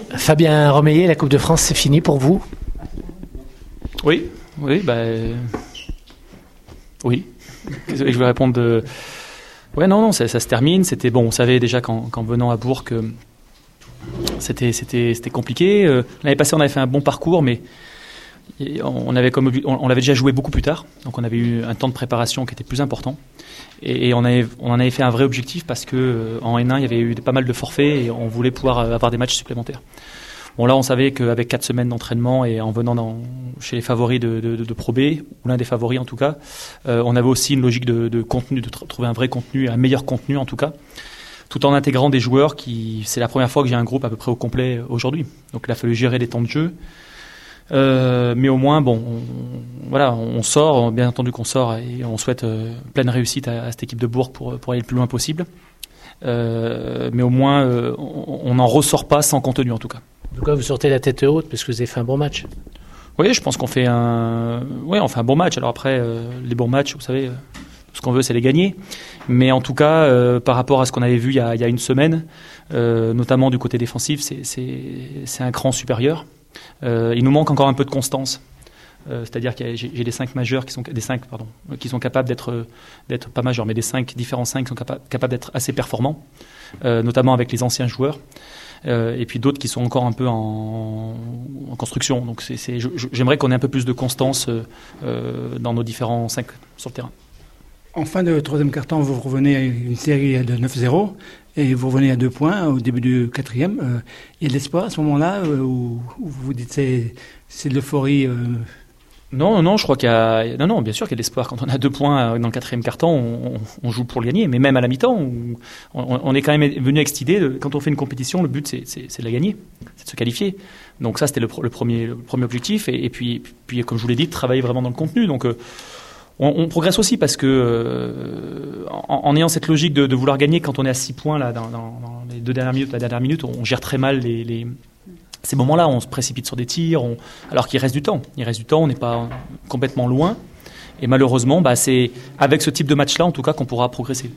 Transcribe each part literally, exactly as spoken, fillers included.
Fabien Romeillet, la Coupe de France, c'est fini pour vous? Oui, oui, bah, euh, oui. Je vais répondre de... Ouais, non, non, ça, ça se termine. C'était bon, on savait déjà qu'en, qu'en venant à Bourg que c'était, c'était, c'était compliqué. Euh, l'année passée, on avait fait un bon parcours, mais on avait comme on, on l'avait déjà joué beaucoup plus tard, donc on avait eu un temps de préparation qui était plus important. Et, et on, avait, on en avait fait un vrai objectif parce que euh, en N un, il y avait eu pas mal de forfaits et on voulait pouvoir avoir des matchs supplémentaires. Bon, là, on savait qu'avec quatre semaines d'entraînement et en venant dans, chez les favoris de, de, de, de Pro B, ou l'un des favoris en tout cas, euh, on avait aussi une logique de, de contenu, de tr- trouver un vrai contenu, un meilleur contenu en tout cas, tout en intégrant des joueurs qui, c'est la première fois que j'ai un groupe à peu près au complet aujourd'hui. Donc il a fallu gérer les temps de jeu. Euh, mais au moins, bon, on, voilà, on sort, bien entendu qu'on sort et on souhaite euh, pleine réussite à, à cette équipe de Bourg pour, pour aller le plus loin possible. Euh, mais au moins, euh, on n'en ressort pas sans contenu en tout cas. En tout cas, vous sortez la tête haute parce que vous avez fait un bon match. Oui, je pense qu'on fait un, ouais, on fait un bon match. Alors après, euh, les bons matchs, vous savez, euh, ce qu'on veut, c'est les gagner. Mais en tout cas, euh, par rapport à ce qu'on avait vu il y a, il y a une semaine, euh, notamment du côté défensif, c'est, c'est, c'est un cran supérieur. Euh, il nous manque encore un peu de constance. Euh, c'est-à-dire que j'ai, j'ai des cinq majeurs qui sont des cinq pardon qui sont capables d'être d'être pas majeurs mais des cinq différents cinq qui sont capa- capables d'être assez performants, euh, notamment avec les anciens joueurs. Euh, et puis d'autres qui sont encore un peu en, en construction. Donc c'est, c'est, je, j'aimerais qu'on ait un peu plus de constance euh, dans nos différents cinq sur le terrain. En fin de troisième quart-temps, vous revenez à une série de neuf zéro et vous revenez à deux points au début du quatrième. Euh, il y a de l'espoir à ce moment-là euh, où, où vous dites c'est, c'est de l'euphorie euh... Non, non, je crois qu'il y a... Non, non, bien sûr qu'il y a de l'espoir. Quand on a deux points dans le quatrième quart-temps, on, on joue pour le gagner. Mais même à la mi-temps, on, on, on est quand même venu avec cette idée, de, quand on fait une compétition, le but, c'est, c'est, c'est de la gagner, c'est de se qualifier. Donc ça, c'était le, le, premier, le premier objectif. Et, et puis, puis, comme je vous l'ai dit, de travailler vraiment dans le contenu. Donc euh, on, on progresse aussi parce que euh, en, en ayant cette logique de, de vouloir gagner, quand on est à six points là, dans, dans, dans les deux dernières minutes, la dernière minute, on gère très mal les... les ces moments-là, on se précipite sur des tirs, on... alors qu'il reste du temps. Il reste du temps, on n'est pas complètement loin. Et malheureusement, bah, c'est avec ce type de match-là, en tout cas, qu'on pourra progresser.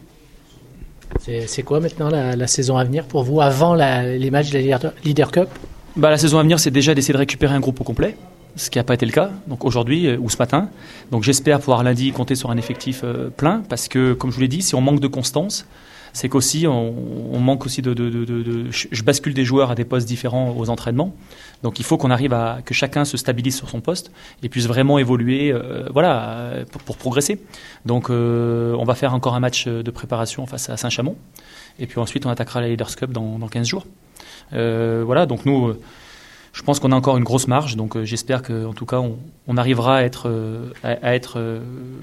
C'est, c'est quoi maintenant la, la saison à venir pour vous, avant la, les matchs de la Leader, Leader Cup? Bah, la saison à venir, c'est déjà d'essayer de récupérer un groupe au complet, ce qui n'a pas été le cas donc aujourd'hui euh, ou ce matin. Donc j'espère pouvoir lundi compter sur un effectif euh, plein, parce que, comme je vous l'ai dit, si on manque de constance, c'est qu'aussi on, on manque aussi de, de, de, de, de... Je bascule des joueurs à des postes différents aux entraînements. Donc il faut qu'on arrive à que chacun se stabilise sur son poste et puisse vraiment évoluer, euh, voilà, pour, pour progresser. Donc euh, on va faire encore un match de préparation face à Saint-Chamond et puis ensuite on attaquera la Leaders Cup dans, dans quinze jours. Euh, voilà, donc nous, euh, je pense qu'on a encore une grosse marge. Donc euh, j'espère que, en tout cas, on, on arrivera à être, euh, à, à être euh,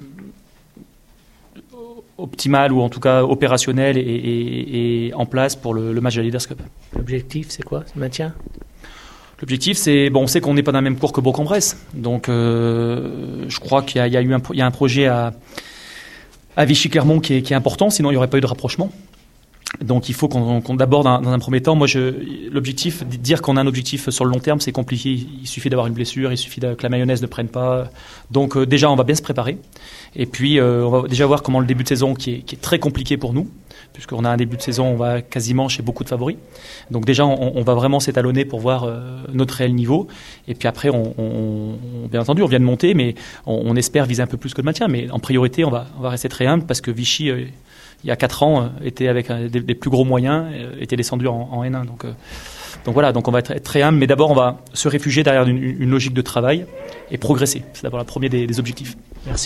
optimal ou en tout cas opérationnel et, et, et en place pour le, le match de la Leaders Cup. L'objectif, c'est quoi? Le maintien? L'objectif, c'est bon, on sait qu'on n'est pas dans le même cours que Bourg-en-Bresse, donc euh, je crois qu'il y a, il y a eu un, il y a un projet à, à Vichy-Clermont qui est, qui est important, sinon il n'y aurait pas eu de rapprochement. Donc il faut qu'on, qu'on d'abord dans, dans un premier temps, moi je, l'objectif, dire qu'on a un objectif sur le long terme, c'est compliqué. Il suffit d'avoir une blessure, il suffit de, que la mayonnaise ne prenne pas. Donc euh, déjà on va bien se préparer. Et puis euh, on va déjà voir comment le début de saison qui est, qui est très compliqué pour nous, puisqu'on a un début de saison, on va quasiment chez beaucoup de favoris. Donc déjà on, on va vraiment s'étalonner pour voir euh, notre réel niveau. Et puis après, on, on, bien entendu, on vient de monter, mais on, on espère viser un peu plus que le maintien. Mais en priorité, on va, on va rester très humble parce que Vichy, euh, il y a quatre ans, euh, était avec euh, des, des plus gros moyens, euh, était descendu en, en N un. Donc, euh, donc voilà, donc on va être, être très humble, mais d'abord on va se réfugier derrière une, une logique de travail et progresser. C'est d'abord le premier des, des objectifs. Merci.